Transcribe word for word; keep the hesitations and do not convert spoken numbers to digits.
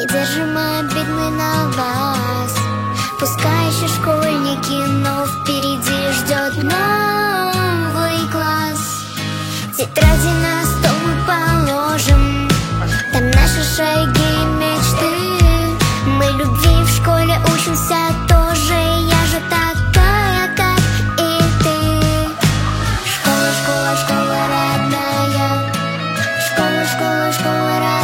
Не держим обид мы на вас. Пускай еще школьники, но впереди ждет новый класс. Тетради на стол мы положим, там наши шаги и мечты. Мы любви в школе учимся тоже, я же такая, как и ты. Школа, школа, школа родная. Школа, школа, школа родная.